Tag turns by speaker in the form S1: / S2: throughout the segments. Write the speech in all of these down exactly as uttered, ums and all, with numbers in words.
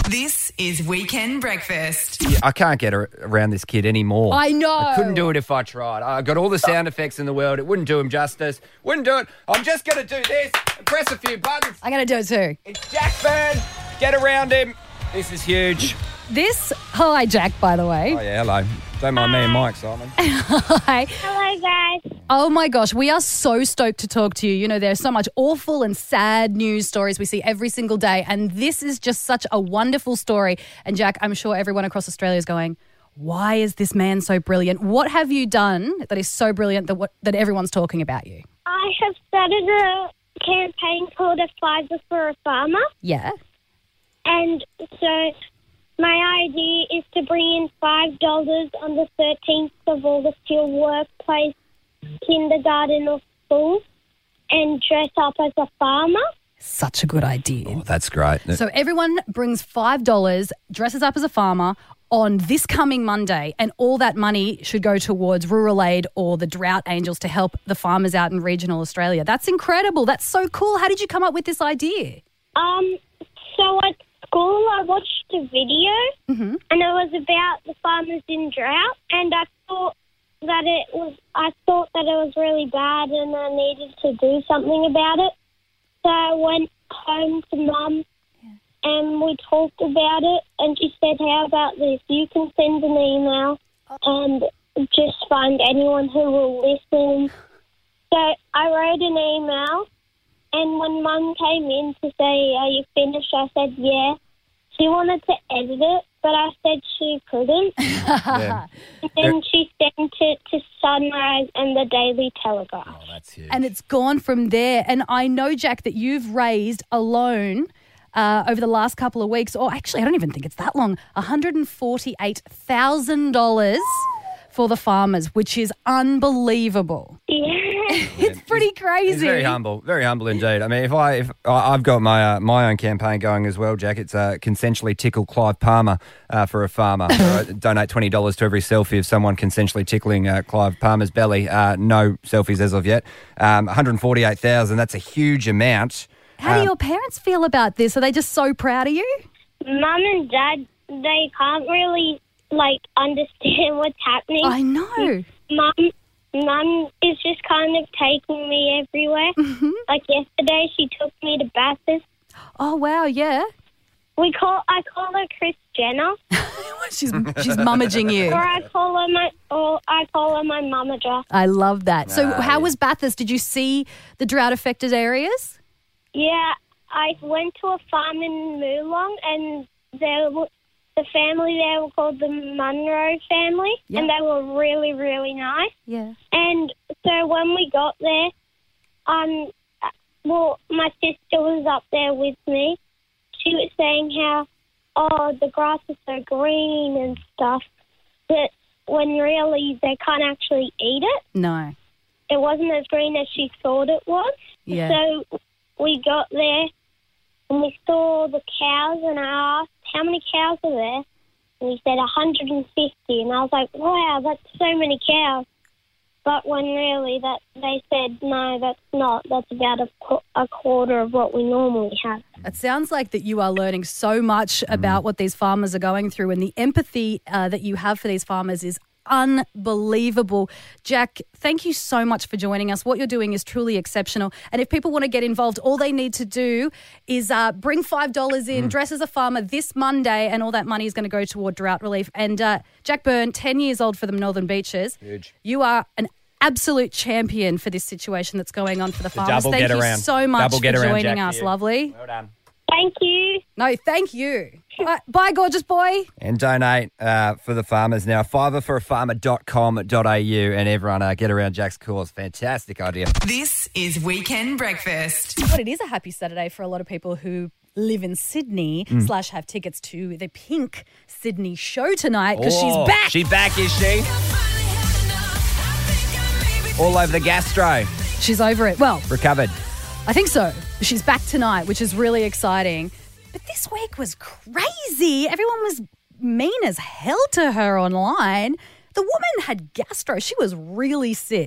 S1: This is Weekend Breakfast.
S2: Yeah, I can't get ar- around this kid anymore.
S3: I know.
S2: I couldn't do it if I tried. I got all the sound effects in the world. It wouldn't do him justice. Wouldn't do it. I'm just going to do this and press a few buttons.
S3: I got to do it too.
S2: It's Jack Byrne. Get around him. This is huge.
S3: This, hi Jack, by the way.
S2: Oh, yeah, hello. Don't mind me and Mike, Simon.
S3: Hi.
S4: Hello, guys.
S3: Oh my gosh, we are so stoked to talk to you. You know, there's so much awful and sad news stories we see every single day, and this is just such a wonderful story. And Jack, I'm sure everyone across Australia is going, why is this man so brilliant? What have you done that is so brilliant that what, that everyone's talking about you?
S4: I have started a campaign called A Fiver for a Farmer,
S3: Yeah.
S4: and so my idea is to bring in five dollars on the thirteenth of August to your workplace, kindergarten or school and dress up as a farmer.
S3: Such a good idea.
S2: Oh, that's great.
S3: So everyone brings five dollars, dresses up as a farmer on this coming Monday, and all that money should go towards Rural Aid or the Drought Angels to help the farmers out in regional Australia. That's incredible. That's so cool. How did you come up with this idea?
S4: Um, so at school I watched a video
S3: Mm-hmm.
S4: and it was about the farmers in drought, and I thought that it was I thought that it was really bad and I needed to do something about it. So I went home to Mum and we talked about it, and she said, how about this? You can send an email and just find anyone who will listen. So I wrote an email, and when Mum came in to say, are you finished? I said, yeah. She wanted to edit it, but I said she couldn't.
S2: Yeah.
S4: And then she sent it to Sunrise and the Daily Telegraph.
S2: Oh, that's huge.
S3: And it's gone from there. And I know, Jack, that you've raised alone uh, over the last couple of weeks, or actually I don't even think it's that long, one hundred forty-eight thousand dollars for the farmers, which is unbelievable.
S4: Yeah.
S3: It's pretty crazy.
S2: He's very humble, very humble indeed. I mean, if I, if I- I've got my uh, my own campaign going as well, Jack. It's uh, consensually tickle Clive Palmer uh, for a farmer. So, uh, donate twenty dollars to every selfie of someone consensually tickling uh, Clive Palmer's belly. Uh, no selfies as of yet. Um, one hundred forty-eight thousand. That's a huge amount.
S3: How do
S2: Um,
S3: your parents feel about this? Are they just so proud of you?
S4: Mum and Dad, they can't really, like, understand what's happening.
S3: I know.
S4: Mum, Mum is just kind of taking me everywhere.
S3: Mm-hmm.
S4: Like yesterday, she took me to Bathurst.
S3: Oh, wow, yeah.
S4: We call I call her Chris Jenner,
S3: she's she's mummaging you.
S4: or I call her my or I call her my mummager.
S3: I love that. So
S2: Ah,
S3: how
S2: yeah.
S3: was Bathurst? Did you see the drought-affected areas?
S4: Yeah, I went to a farm in Moolong, and there were, the family there were called the Munro family,
S3: Yeah.
S4: and they were really, really nice.
S3: Yeah.
S4: And so when we got there, um, well, my sister was up there with me. She was saying how, oh, the grass is so green and stuff, but when really they can't actually eat it.
S3: No.
S4: It wasn't as green as she thought it was.
S3: Yeah.
S4: So we got there and we saw the cows, and I asked, how many cows are there? And he said one hundred fifty, and I was like, wow, that's so many cows. But when really that they said, no, that's not. That's about a, qu- a quarter of what we normally have.
S3: It sounds like that you are learning so much about what these farmers are going through, and the empathy uh, that you have for these farmers is unbelievable. Jack, thank you so much for joining us. What you're doing is truly exceptional. And if people want to get involved, all they need to do is uh, bring five dollars in, dress as a farmer this Monday, and all that money is going to go toward drought relief. And uh, Jack Byrne, ten years old for the Northern Beaches.
S2: Huge.
S3: You are an absolute champion for this situation that's going on for the farmers.
S2: double
S3: Thank
S2: get
S3: you
S2: around.
S3: so much
S2: Double
S3: for
S2: get around,
S3: joining
S2: Jack, for
S3: us,
S2: you.
S3: lovely.
S2: Well done.
S4: Thank you.
S3: No, thank you. Bye, bye, gorgeous boy.
S2: And donate uh, for the farmers now. fiver for a farmer dot com dot a u, and everyone uh, get around Jack's cause. Fantastic idea.
S1: This is Weekend Breakfast.
S3: But it is a happy Saturday for a lot of people who live in Sydney slash have tickets to the Pink Sydney show tonight because
S2: Oh,
S3: she's back.
S2: She's back, is she? All over the gastro.
S3: She's over it. Well,
S2: Recovered.
S3: I think so. She's back tonight, which is really exciting. But this week was crazy. Everyone was mean as hell to her online. The woman had gastro. She was really sick.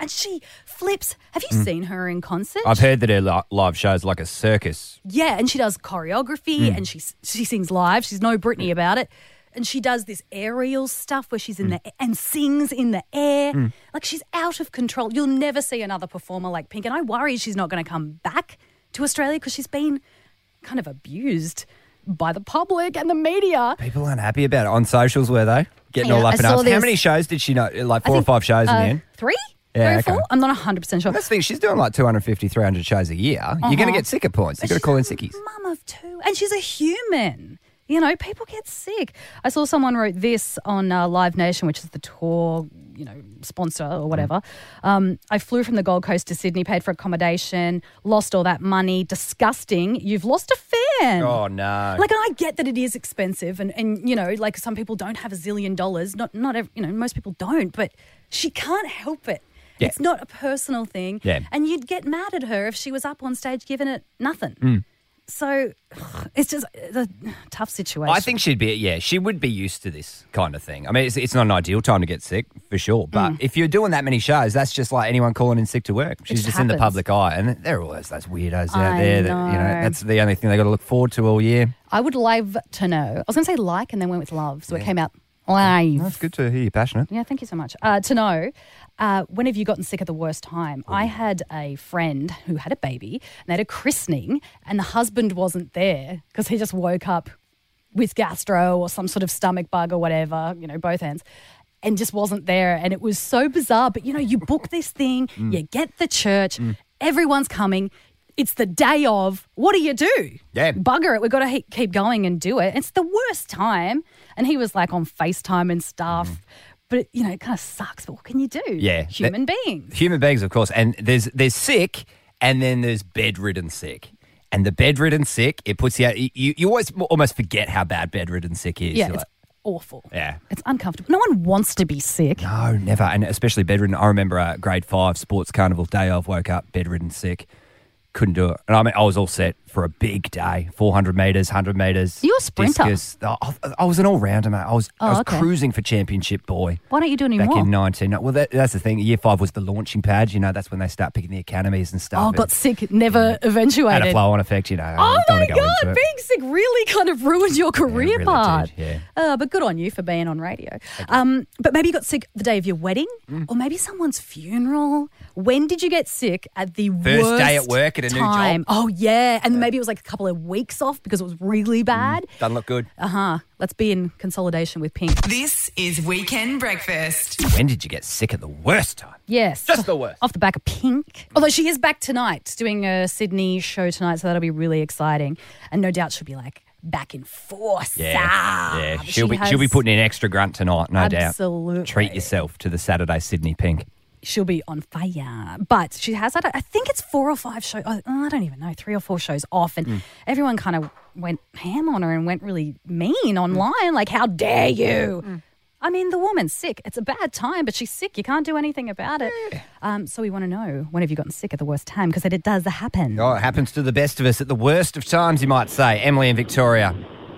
S3: and she flips. Have you seen her in concert?
S2: I've heard that her li- live show's like a circus.
S3: Yeah, and she does choreography and she she sings live. She's no Britney about it. And she does this aerial stuff where she's in the and sings in the air. Like she's out of control. You'll never see another performer like Pink. And I worry she's not going to come back to Australia because she's been kind of abused by the public and the media.
S2: People aren't happy about it. On socials, were they? Getting
S3: Yeah,
S2: all up
S3: I
S2: and
S3: saw
S2: up. How
S3: this-
S2: many shows did she know? Like
S3: I
S2: four or
S3: think,
S2: five shows in
S3: uh,
S2: the end?
S3: Three?
S2: Yeah,
S3: Three or
S2: okay.
S3: four? I'm not one hundred percent sure.
S2: That's the thing. She's doing like two hundred fifty, three hundred shows a year. You're going to
S3: Uh-huh.
S2: get sick at points. You've got to
S3: She's
S2: call in
S3: a
S2: sickies.
S3: Mum of two. And she's a human. You know, people get sick. I saw someone wrote this on uh, Live Nation, which is the tour, you know, sponsor or whatever. Um, I flew from the Gold Coast to Sydney, paid for accommodation, lost all that money. Disgusting. You've lost a fan.
S2: Oh, no.
S3: Like, and I get that it is expensive, and, and you know, like some people don't have a zillion dollars. Not, not ev- you know, most people don't, but she can't help it.
S2: Yeah.
S3: It's not a personal thing.
S2: Yeah.
S3: And you'd get mad at her if she was up on stage giving it nothing.
S2: Mm.
S3: So it's just a tough situation.
S2: I think she'd be, yeah, she would be used to this kind of thing. I mean, it's, it's not an ideal time to get sick, for sure. But if you're doing that many shows, that's just like anyone calling in sick to work. She's
S3: just
S2: just in the
S3: happens.
S2: public eye. And there are always those weirdos out
S3: I
S2: there that, you know,
S3: know.
S2: that's the only thing they got to look forward to all year.
S3: I would love to know. I was going to say like and then went with love. So it came out live.
S2: That's good to hear you're passionate.
S3: Yeah, thank you so much. Uh, to know, uh, when have you gotten sick at the worst time? I had a friend who had a baby and they had a christening and the husband wasn't there because he just woke up with gastro or some sort of stomach bug or whatever, you know, both ends, and just wasn't there. And it was so bizarre. But, you know, you book this thing, you get the church, everyone's coming. It's the day of. What do you do?
S2: Yeah.
S3: Bugger it. We've got to he- keep going and do it. It's the worst time. And he was like on FaceTime and stuff. But, you know, it kind of sucks. But what can you do?
S2: Yeah.
S3: Human beings.
S2: Human beings, of course. And there's there's sick and then there's bedridden sick. And the bedridden sick, it puts you out. You, you always almost forget how bad bedridden sick is.
S3: Yeah,
S2: You're
S3: it's
S2: like,
S3: awful.
S2: Yeah.
S3: It's uncomfortable. No one wants to be sick.
S2: no, never. And especially bedridden. I remember uh, grade five sports carnival day of, woke up bedridden sick. Couldn't do it. And I mean, I was all set for a big day, four hundred metres, one hundred metres.
S3: You're a sprinter.
S2: Discus. I, I was an all-rounder, mate. I was, I
S3: Oh,
S2: was
S3: okay.
S2: cruising for championship boy.
S3: Why don't you do any
S2: Back
S3: more?
S2: in nineteen. Well, that, that's the thing. Year five was the launching pad. You know, that's when they start picking the academies and stuff.
S3: Oh,
S2: And
S3: got sick, never
S2: had
S3: eventuated.
S2: a flow-on effect, you know.
S3: Oh
S2: Don't
S3: my
S2: wanna go into
S3: God,
S2: it.
S3: being sick really kind of ruined your career
S2: really
S3: path.
S2: did, yeah.
S3: Uh, but good on you for being on radio. Um, but maybe you got sick the day of your wedding
S2: Mm.
S3: or maybe someone's funeral. When did you get sick at the
S2: First
S3: worst
S2: day at work at a new job.
S3: time? Oh, yeah. And maybe it was like a couple of weeks off because it was really bad.
S2: Doesn't look good.
S3: Uh-huh. Let's be in consolidation with Pink.
S1: This is Weekend Breakfast.
S2: When did you get sick at the worst time?
S3: Yes.
S2: Just the worst.
S3: Off the back of Pink. Although she is back tonight, doing a Sydney show tonight, so that'll be really exciting. And no doubt she'll be like back in force.
S2: Yeah,
S3: Ah,
S2: yeah.
S3: but
S2: She'll
S3: she
S2: be she'll be
S3: has-
S2: putting in extra grunt tonight, no
S3: Absolutely.
S2: doubt. Treat yourself to the Saturday Sydney Pink.
S3: She'll be on fire. But she has had, I think it's four or five shows. I don't even know, three or four shows off. And
S2: Mm.
S3: everyone kind of went ham on her and went really mean online. Like, how dare you?
S2: Mm.
S3: I mean, the woman's sick. It's a bad time, but she's sick. You can't do anything about it. Um, so we want to know, when have you gotten sick at the worst time? Because it does happen.
S2: Oh, it happens to the best of us at the worst of times, you might say. Emily in Victoria.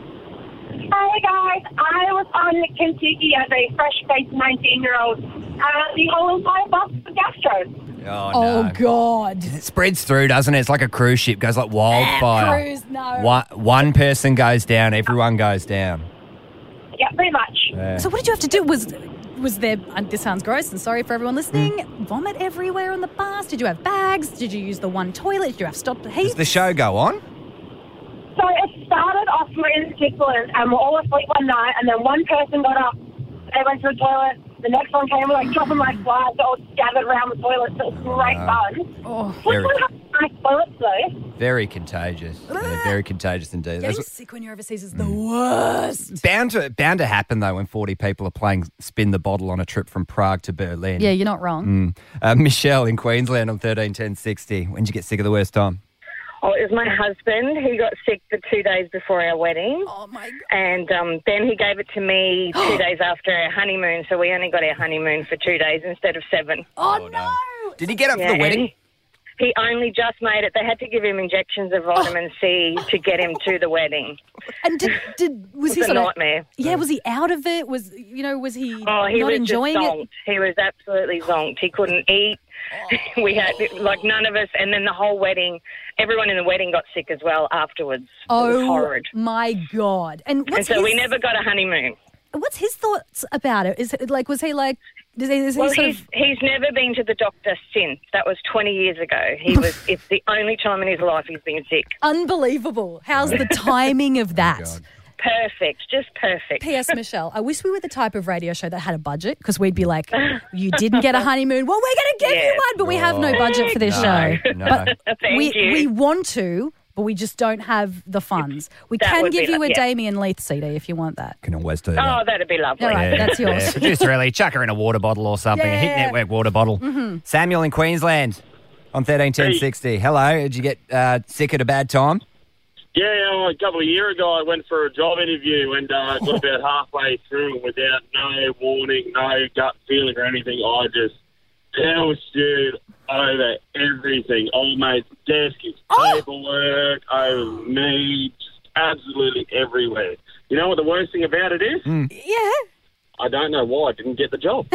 S5: Hey guys, I was on Kentucky as a fresh-faced nineteen-year-old. Uh, the whole entire bus was gastro.
S2: Oh,
S3: Oh,
S2: no.
S3: God.
S2: It spreads through, doesn't it? It's like a cruise ship, goes like wildfire.
S3: Cruise, no.
S2: One, one person goes down, everyone goes down.
S5: Yeah, pretty much.
S2: Yeah.
S3: So what did you have to do? Was was there, and this sounds gross and sorry for everyone listening, vomit everywhere on the bus? Did you have bags? Did you use the one toilet? Did you have stopped
S2: Does
S3: heat?
S2: the show go on?
S5: So it started off we're in Switzerland and we're all asleep one night and then one person got up, they went to the toilet, the next one came, we're like dropping like flies, all gathered around the toilet, so it was great fun.
S3: Oh,
S2: Very,
S5: Switzerland has nice toilets though.
S2: very contagious. Yeah, very contagious indeed.
S3: getting
S2: That's
S3: sick when you're overseas is the worst.
S2: bound to bound to happen though when forty people are playing spin the bottle on a trip from Prague to Berlin.
S3: Yeah, you're not wrong.
S2: Uh, Michelle in Queensland on thirteen ten sixty. When did you get sick of the worst time?
S6: Oh, it was my husband. He got sick the two days before our wedding.
S3: Oh, my God.
S6: And um, then he gave it to me two days after our honeymoon, so we only got our honeymoon for two days instead of seven.
S3: Oh, no.
S2: Did he get up for
S6: Yeah,
S2: the wedding?
S6: He, he only just made it. They had to give him injections of vitamin C to get him to the wedding.
S3: And did, did was
S6: It
S3: he
S6: was a
S3: sort of,
S6: nightmare.
S3: yeah, was he out of it? Was, you know, was he
S6: Oh, he
S3: not
S6: was
S3: enjoying
S6: just
S3: it?
S6: zonked. He was absolutely zonked. He couldn't eat. we had, like, none of us, and then the whole wedding, everyone in the wedding got sick as well afterwards.
S3: Oh,
S6: it was horrid.
S3: my God. And
S6: And
S3: what's
S6: so
S3: his,
S6: we never got a honeymoon.
S3: what's his thoughts about it? Is it like, was he like, is he, is he
S6: Well,
S3: sort
S6: he's
S3: of,
S6: he's never been to the doctor since. That was twenty years ago. He was. It's the only time in his life he's been sick.
S3: unbelievable? How's the timing of that?
S2: God.
S6: Perfect, just perfect.
S3: P S. Michelle, I wish we were the type of radio show that had a budget because we'd be like, you didn't get a honeymoon. Well, we're going to give
S6: Yeah.
S3: you one, but we have no budget for this
S2: No,
S3: show.
S2: no.
S3: But
S6: Thank
S3: we,
S6: you.
S3: we want to, but we just don't have the funds. We
S6: That
S3: can
S6: would
S3: give
S6: be
S3: you a
S6: like- yeah.
S3: Damien Leith C D if you want that.
S2: Can always do
S6: Oh,
S2: that.
S6: that'd be lovely.
S3: All right, that's yours.
S2: Yeah. Producer Ellie, chuck her in a water bottle or something. A Hit
S3: Yeah.
S2: Network water bottle.
S3: Mm-hmm.
S2: Samuel in Queensland on thirteen ten sixty. Hello. Did you get uh, sick at a bad time?
S7: Yeah, yeah, a couple of years ago, I went for a job interview and uh, got about halfway through without no warning, no gut feeling or anything. I just hell-stewed over everything. Old mate's desk, his paperwork, over me, just absolutely everywhere. You know what the worst thing about it is?
S3: Yeah.
S7: I don't know why I didn't get the job.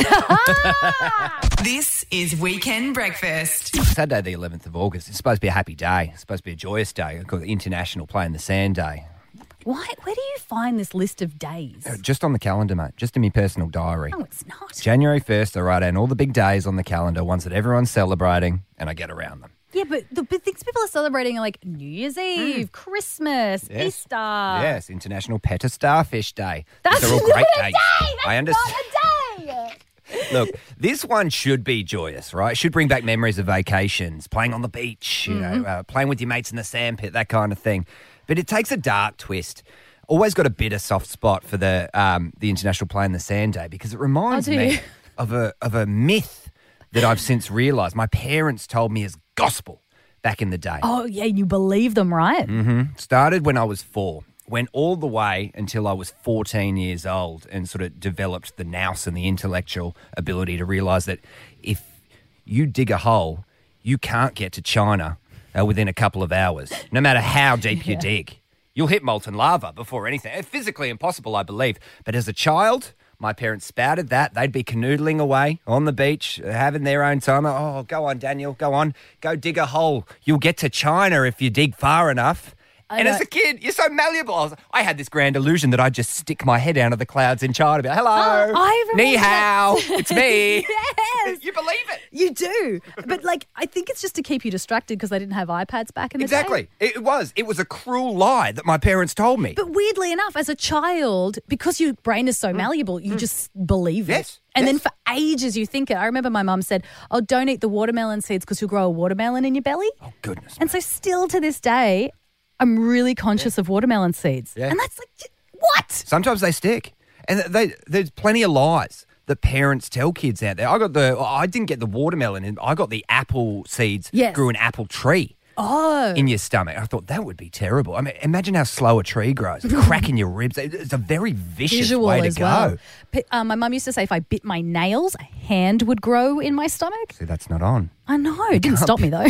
S1: This is Weekend Breakfast.
S2: Saturday, the eleventh of August. It's supposed to be a happy day. It's supposed to be a joyous day. Called the International Play in the Sand Day.
S3: Why? Where do you find this list of days?
S2: Uh, Just on the calendar, mate. Just in my personal diary.
S3: No, it's not.
S2: January first, I write down all the big days on the calendar, ones that everyone's celebrating, and I get around them.
S3: Yeah, but the big things people are celebrating are like New Year's Eve, Christmas,
S2: Yes.
S3: Easter.
S2: yes, International Pet a Starfish Day.
S3: That's
S2: These are all
S3: not
S2: great
S3: a
S2: days.
S3: day. That's
S2: I understand.
S3: not a day.
S2: Look, this one should be joyous, right? It should bring back memories of vacations, playing on the beach, you
S3: Mm-hmm.
S2: know, uh, playing with your mates in the sandpit, that kind of thing. But it takes a dark twist. Always got a bitter soft spot for the um, the International Play in the Sand Day because it reminds
S3: Oh, do
S2: me
S3: you?
S2: of a of a myth that I've since realised my parents told me as gospel back in the day.
S3: Oh, yeah, you believe them, right?
S2: Started when I was four, went all the way until I was fourteen years old and sort of developed the nous and the intellectual ability to realise that if you dig a hole, you can't get to China uh, within a couple of hours, no matter how deep you dig. You'll hit molten lava before anything. It's physically impossible, I believe. But as a child, my parents spouted that. They'd be canoodling away on the beach, having their own time. Oh, go on, Daniel, go on. Go dig a hole. You'll get to China if you dig far enough.
S3: I
S2: And
S3: know.
S2: as a kid, you're so malleable. I, was, I had this grand illusion that I'd just stick my head out of the clouds in China. Be like, hello,
S3: Oh, I remember
S2: ni hao,
S3: that.
S2: it's me.
S3: Yes.
S2: You believe it.
S3: You do. But, like, I think it's just to keep you distracted because they didn't have iPads back in the day.
S2: Exactly. It it was. It was a cruel lie that my parents told me.
S3: But weirdly enough, as a child, because your brain is so malleable, you just believe
S2: Mm. Yes,
S3: it. And
S2: yes.
S3: then for ages you think it. I remember my mum said, oh, don't eat the watermelon seeds because you'll grow a watermelon in your belly.
S2: oh, goodness.
S3: And so still to this day, I'm really conscious of watermelon seeds.
S2: Yeah.
S3: And that's like, what?
S2: Sometimes they stick. And they, there's plenty of lies that parents tell kids out there. I got the, I didn't get the watermelon, in, I got the apple seeds,
S3: Yes.
S2: grew an apple tree
S3: Oh.
S2: in your stomach. I thought that would be terrible. I mean, imagine how slow a tree grows, cracking your ribs. It's a very vicious
S3: Visual
S2: way to
S3: as
S2: go.
S3: well. P- uh, my mum used to say if I bit my nails, a hand would grow in my stomach.
S2: See, that's not on.
S3: I know. It didn't stop me, though.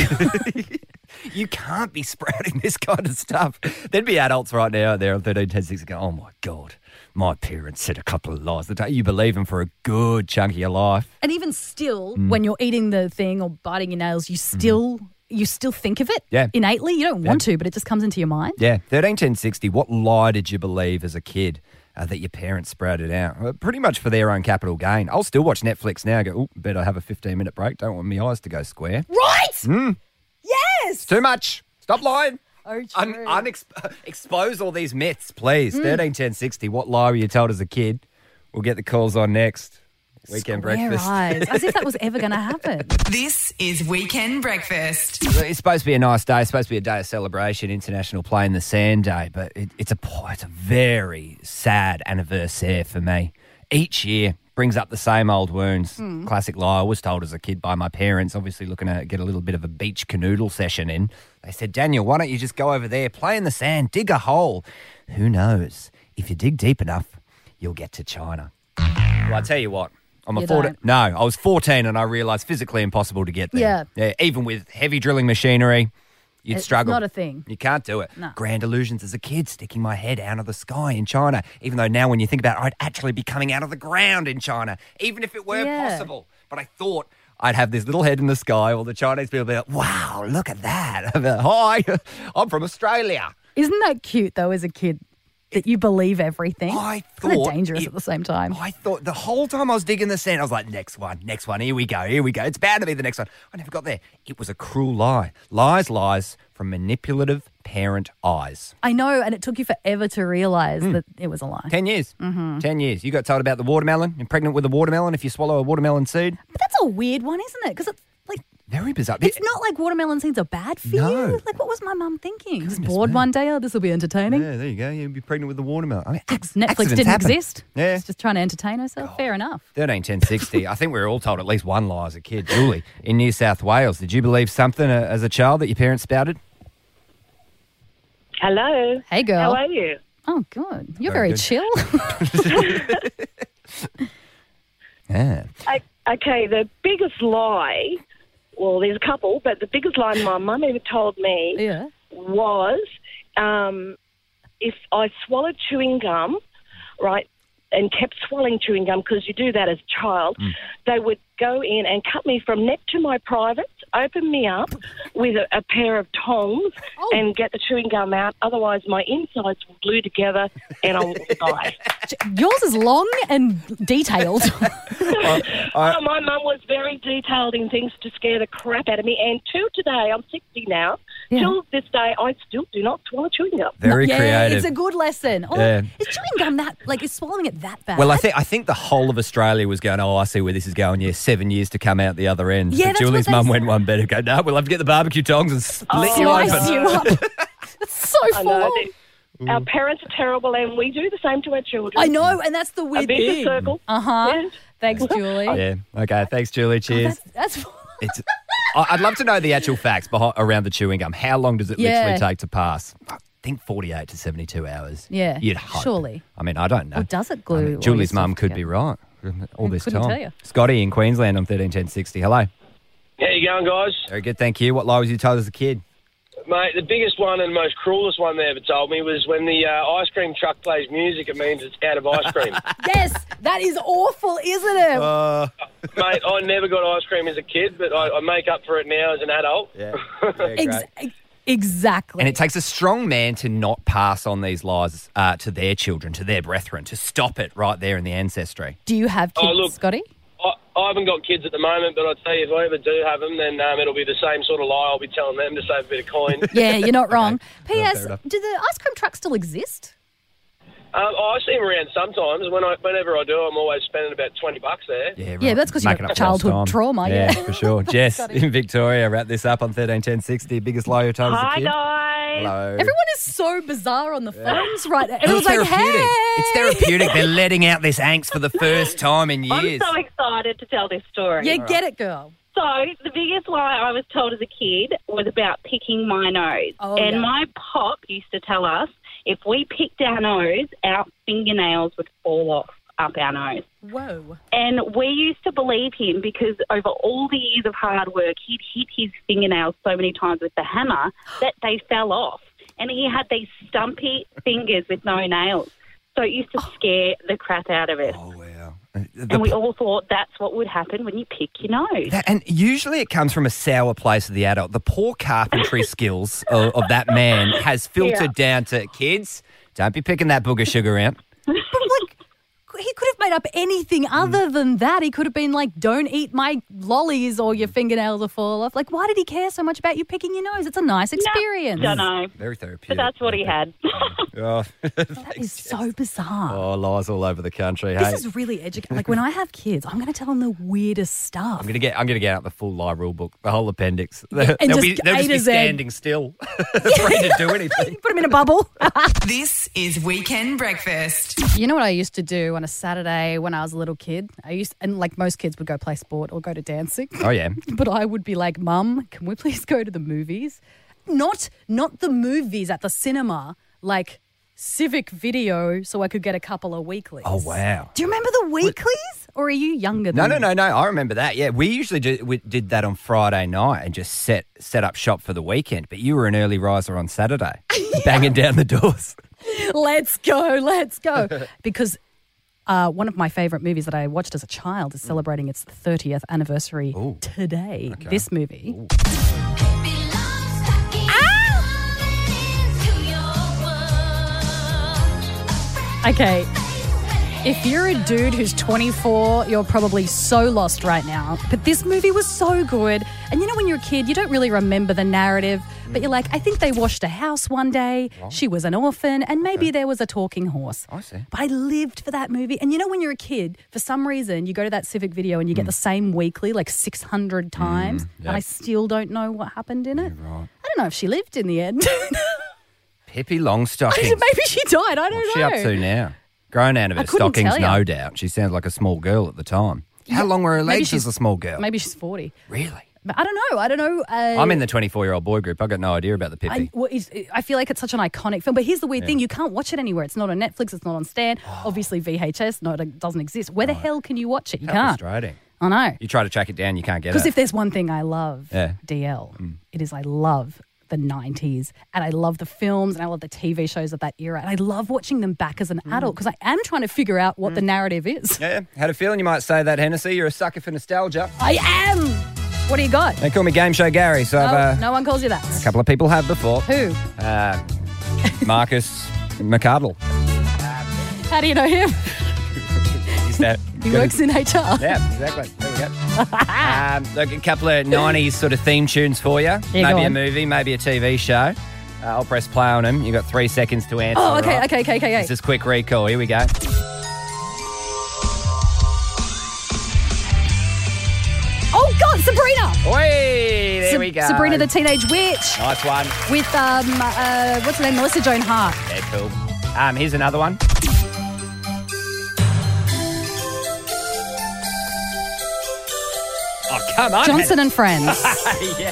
S2: You can't be sprouting this kind of stuff. There'd be adults right now out there on thirteen ten six go, oh my God, my parents said a couple of lies. That you believe them for a good chunk of your life.
S3: And even still,
S2: Mm.
S3: when you're eating the thing or biting your nails, you still you still think of it
S2: Mm-hmm. Yeah.
S3: innately. You don't want to, but it just comes into your mind.
S2: Yeah, thirteen ten sixty, what lie did you believe as a kid uh, that your parents sprouted out? Well, pretty much for their own capital gain. I'll still watch Netflix now and go, oh, better have a fifteen minute break. Don't want my eyes to go square.
S3: Right?
S2: Mm.
S3: Yes.
S2: Too much. Stop lying.
S3: Oh,
S2: Un-
S3: true.
S2: unex- expose all these myths, please.
S3: Mm.
S2: thirteen ten sixty, what lie were you told as a kid? We'll get the calls on next. Weekend
S3: Square
S2: breakfast.
S3: eyes. As if that was ever going to happen.
S1: This is Weekend Breakfast.
S2: It's supposed to be a nice day. It's supposed to be a day of celebration, International Play in the Sand Day, but it, it's a it's a very sad anniversary for me. Each year brings up the same old wounds.
S3: Hmm.
S2: Classic lie I was told as a kid by my parents, obviously looking to get a little bit of a beach canoodle session in. They said, Daniel, why don't you just go over there, play in the sand, dig a hole. Who knows? If you dig deep enough, you'll get to China. Well, I tell you what. I'm a
S3: You
S2: fourteen.
S3: don't.
S2: No, I was fourteen and I realised physically impossible to get there.
S3: Yeah.
S2: Yeah, even with heavy drilling machinery, you'd
S3: It's
S2: struggle.
S3: not a thing.
S2: You can't do it.
S3: No.
S2: Grand illusions as a kid, sticking my head out of the sky in China. Even though now when you think about it, I'd actually be coming out of the ground in China, even if it were
S3: Yeah.
S2: possible. But I thought I'd have this little head in the sky. All the Chinese people would be like, wow, look at that. I'd be like, hi, I'm from Australia.
S3: Isn't that cute, though, as a kid, that you believe everything?
S2: I
S3: Kind of
S2: thought
S3: dangerous
S2: it-
S3: at the same time.
S2: I thought the whole time I was digging the sand, I was like, next one, next one, here we go, here we go. It's bound to be the next one. I never got there. It was a cruel lie. Lies, lies from manipulative parent eyes.
S3: I know, and it took you forever to realise that it was a lie.
S2: Ten years. Mm-hmm. Ten years. You got told about the watermelon. You're pregnant with a watermelon if you swallow a watermelon seed.
S3: But that's a weird one, isn't it? Because it's like,
S2: Very bizarre.
S3: it's not like watermelon seeds are bad for
S2: No.
S3: you. Like, what was my mum thinking? Just
S2: Goodness
S3: bored
S2: me.
S3: one day, oh, this will be entertaining.
S2: Yeah, there you go. You'll be pregnant with the watermelon. I mean, ac-
S3: Netflix
S2: accidents
S3: didn't
S2: happen.
S3: exist.
S2: Yeah.
S3: She's just trying to entertain herself. Fair enough.
S2: thirteen ten sixty. I think we were all told at least one lie as a kid. Julie, in New South Wales, did you believe something uh, as a child that your parents spouted?
S8: Hello.
S3: Hey, girl.
S8: How are you?
S3: Oh, good. You're
S2: Very
S3: very,
S2: good.
S3: chill.
S2: Yeah.
S8: I, okay, the biggest lie, well, there's a couple, but the biggest lie my mum ever told me
S3: yeah.
S8: was um, if I swallowed chewing gum, right, and kept swallowing chewing gum because you do that as a child,
S2: Mm.
S8: they would go in and cut me from neck to my privates, open me up with a, a pair of tongs
S3: Oh.
S8: and get the chewing gum out. Otherwise, my insides will glue together and I will die.
S3: Yours is long and detailed.
S2: I-
S8: Oh, my mum was very detailed in things to scare the crap out of me. And till today, I'm sixty now,
S3: Yeah.
S8: till this day, I still do not swallow chewing gum.
S2: Very
S3: yeah,
S2: creative.
S3: it's a good lesson. Oh,
S2: Yeah.
S3: Is chewing gum that, like, is swallowing it that bad?
S2: Well, I think I think the whole of Australia was going, oh, I see where this is going. Yeah, seven years to come out the other end.
S3: Yeah,
S2: But
S3: that's
S2: Julie's
S3: what they
S2: mum
S3: say.
S2: went one better. Go, no, we'll have to get the barbecue tongs and split you
S3: Slice
S2: open.
S3: you up. It's so
S8: I know.
S3: full.
S8: they- Our parents are terrible, and we do the same to our children.
S3: I know, and that's the
S8: A
S3: weird
S8: vicious
S3: thing.
S8: circle.
S3: Uh-huh.
S8: Yeah.
S3: Thanks, Julie.
S2: Yeah. Okay. Thanks, Julie. Cheers.
S3: That's, that's
S2: It's. I- I'd love to know the actual facts behind, around the chewing gum. How long does it
S3: Yeah.
S2: literally take to pass? I think forty-eight to seventy-two hours.
S3: Yeah,
S2: You'd hope.
S3: surely.
S2: I mean, I don't know.
S3: Or does it glue
S2: I
S3: all
S2: mean,
S3: your
S2: Julie's
S3: stuff
S2: mum could be
S3: together?
S2: right all
S3: I
S2: this
S3: couldn't
S2: time.
S3: tell you.
S2: Scotty in Queensland on thirteen ten sixty. Hello.
S7: How you going, guys?
S2: Very good, thank you. What lie was you told as a kid?
S7: Mate, the biggest one and most cruelest one they ever told me was when the uh, ice cream truck plays music, it means it's out of ice cream.
S3: Yes, that is awful, isn't it?
S2: Uh,
S7: Mate, I never got ice cream as a kid, but I, I make up for it now as an adult.
S2: yeah. yeah great.
S3: Ex- exactly.
S2: And it takes a strong man to not pass on these lies uh, to their children, to their brethren, to stop it right there in the ancestry.
S3: Do you have kids,
S7: Oh, look.
S3: Scotty?
S7: I, I haven't got kids at the moment, but I'll tell you, if I ever do have them, then um, it'll be the same sort of lie I'll be telling them to save a bit of coin.
S3: Yeah, you're not wrong. P
S2: Well,
S3: S.
S2: fair enough.
S3: Do the ice cream trucks still exist?
S7: um, I see them around sometimes. When I, whenever I do, I'm always spending about twenty bucks there.
S2: Yeah, right.
S3: Yeah, that's 'cause you
S2: Making
S3: got
S2: up for lost
S3: childhood
S2: time.
S3: trauma, yeah.
S2: for sure. Jess in Victoria, wrap this up on thirteen ten sixty. Biggest lie you told as a
S8: Hi,
S2: kid?
S8: guys.
S2: Hello.
S3: Everyone is so bizarre on the phones right now.
S2: It's
S3: Everyone's like,
S2: therapeutic.
S3: hey.
S2: It's therapeutic. They're letting out this angst for the first time in
S9: I'm
S2: years.
S9: so excited to tell this story.
S3: Yeah, get it, girl.
S9: So the biggest lie I was told as a kid was about picking my nose.
S3: Oh,
S9: and
S3: yeah.
S9: my pop used to tell us if we picked our nose, our fingernails would fall off up our nose.
S3: Whoa.
S9: And we used to believe him because over all the years of hard work, he'd hit his fingernails so many times with the hammer that they fell off. And he had these stumpy fingers with no nails. So it used to scare the crap out of us.
S2: Oh, wow. The
S9: And we all thought that's what would happen when you pick your nose.
S2: That, and usually it comes from a sour place of the adult. The poor carpentry skills of, of that man has filtered down to kids. Don't be picking that booger sugar out.
S3: But like, he could have made up anything other than that. He could have been like, don't eat my lollies or your fingernails will fall off. Like, why did he care so much about you picking your nose? It's a nice experience.
S9: Don't know.
S2: Very therapeutic.
S9: But that's what he had.
S2: Oh,
S3: That is so bizarre.
S2: oh, lies all over the country.
S3: This
S2: hey.
S3: is really educating. Like, when I have kids, I'm going to tell them the weirdest stuff.
S2: I'm gonna get. I'm gonna get out the full lie rule book, the whole appendix.
S3: and
S2: they'll
S3: just
S2: be, they'll
S3: A
S2: just
S3: to
S2: be
S3: Z.
S2: standing still, free to do anything.
S3: Put them in a bubble.
S1: This is Weekend Breakfast.
S3: You know what I used to do on a Saturday when I was a little kid? I used, and like most kids would go play sport or go to dancing.
S2: Oh yeah.
S3: But I would be like, Mum, can we please go to the movies? Not not the movies at the cinema, like Civic Video, so I could get a couple of weeklies.
S2: Oh wow.
S3: Do you remember the weeklies? Or are you younger
S2: No,
S3: than
S2: no,
S3: me?
S2: no, no. I remember that. Yeah, we usually do, we did that on Friday night and just set set up shop for the weekend. But you were an early riser on Saturday, banging down the doors.
S3: Let's go, let's go. Because uh, one of my favourite movies that I watched as a child is celebrating its thirtieth anniversary
S2: Ooh.
S3: today.
S2: Okay.
S3: This movie.
S2: Ooh.
S3: Okay. If you're a dude who's twenty-four, you're probably so lost right now. But this movie was so good. And you know, when you're a kid, you don't really remember the narrative, but you're like, I think they washed a house one day.
S2: Right.
S3: She was an orphan, and maybe
S2: Okay.
S3: there was a talking horse.
S2: I see.
S3: But I lived for that movie. And you know, when you're a kid, for some reason, you go to that Civic Video and you get the same weekly like six hundred times,
S2: Mm, yep.
S3: and I still don't know what happened in it.
S2: Right.
S3: I don't know if she lived in the end.
S2: Pippi Longstockings.
S3: Maybe she died. I don't
S2: What's
S3: know.
S2: she up to now? Grown out of
S3: I
S2: her
S3: couldn't
S2: stockings,
S3: tell ya.
S2: no doubt. She sounds like a small girl at the time. How long were her
S3: Maybe
S2: legs
S3: she's-
S2: as a small girl?
S3: Maybe she's forty.
S2: Really?
S3: But I don't know. I don't know. Uh,
S2: I'm in the twenty-four-year-old boy group. I've got no idea about the Pippi.
S3: I, well, it's, I feel like it's such an iconic film. But here's the weird thing. You can't watch it anywhere. It's not on Netflix. It's not on Stan. Obviously, V H S, no, it doesn't exist. Where the hell can you watch it? You
S2: How
S3: can't.
S2: frustrating.
S3: I know.
S2: You try to track it down, you can't get it.
S3: Because if there's one thing I love,
S2: Yeah.
S3: D L, it is I love the nineties, and I love the films, and I love the T V shows of that era, and I love watching them back as an adult because I am trying to figure out what the narrative is.
S2: Yeah, had a feeling you might say that, Hennessy. You're a sucker for nostalgia.
S3: I am. What do you got?
S2: They call me Game Show Gary, so
S3: Oh,
S2: I've, uh,
S3: no one calls you that.
S2: a couple of people have before.
S3: Who?
S2: Uh, Marcus McArdle.
S3: How do you know him?
S2: Is that
S3: He works in H R.
S2: Yeah, exactly. There we go. um, look, a couple of nineties sort of theme tunes for you.
S3: Yeah, go
S2: maybe a
S3: on.
S2: movie, maybe a T V show. Uh, I'll press play on them. You've got three seconds to answer.
S3: Oh, okay,
S2: right?
S3: okay, okay, okay.
S2: This is quick recall. Here we go.
S3: Oh, God, Sabrina.
S2: Oi, there
S3: Sab-
S2: we go.
S3: Sabrina the Teenage Witch
S2: Nice one.
S3: with, um, uh, what's her name? Melissa Joan Hart.
S2: Yeah, cool. Um, here's another one. Oh, come on.
S3: Johnson and Friends.
S2: yeah.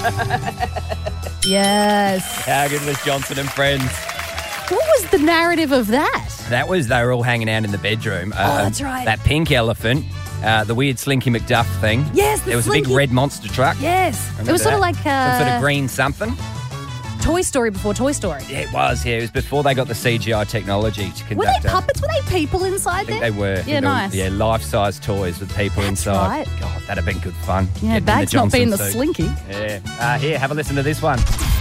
S3: Yes.
S2: How good was Johnson and Friends?
S3: What was the narrative of that?
S2: That was, they were all hanging out in the bedroom.
S3: Oh, that's right.
S2: That pink elephant, uh, the weird Slinky McDuff thing.
S3: Yes, the
S2: There was a
S3: Slinky-
S2: big red monster truck.
S3: Yes.
S2: Remember
S3: it was sort of
S2: that?
S3: like uh,
S2: Some sort of green something.
S3: Toy Story before Toy Story.
S2: Yeah, it was. Yeah, it was before they got the C G I technology to
S3: Were
S2: conduct
S3: they
S2: it.
S3: puppets? Were they people inside
S2: I think
S3: there?
S2: they were. I think
S3: Yeah,
S2: they were-
S3: nice.
S2: Yeah, life-size toys with people
S3: That's
S2: inside.
S3: right.
S2: God, that'd have been good fun.
S3: Yeah,
S2: Getting in
S3: Bag's not being the
S2: Johnson suit.
S3: Slinky.
S2: Yeah. Uh, here, have a listen to this one.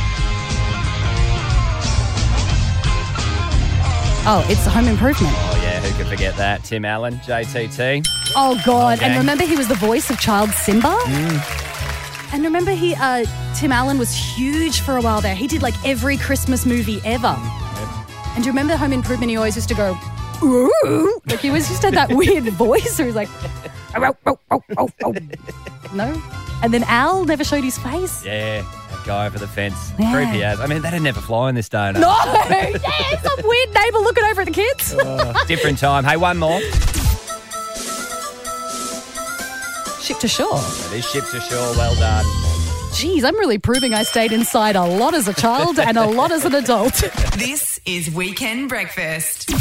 S3: Oh, it's Home Improvement.
S2: Oh, yeah, who could forget that? Tim Allen, J T T.
S3: Oh, God.
S2: Okay.
S3: And remember he was the voice of child Simba?
S2: Mm.
S3: And remember he, uh, Tim Allen was huge for a while there. He did like every Christmas movie ever. And do you remember Home Improvement? He always used to go, ooh. Like he always just had that weird voice where he was like, oh, oh, oh, oh, oh. No? And then Al never showed his face.
S2: Yeah, that guy over the fence.
S3: Yeah.
S2: Creepy as. I mean, that'd never fly in this day and age.
S3: No! Yeah, some weird neighbour looking over at the kids.
S2: Different time. Hey, one more.
S3: Ship to shore.
S2: It is ship to shore. Well done.
S3: Geez, I'm really proving I stayed inside a lot as a child and a lot as an adult.
S1: This is Weekend Breakfast.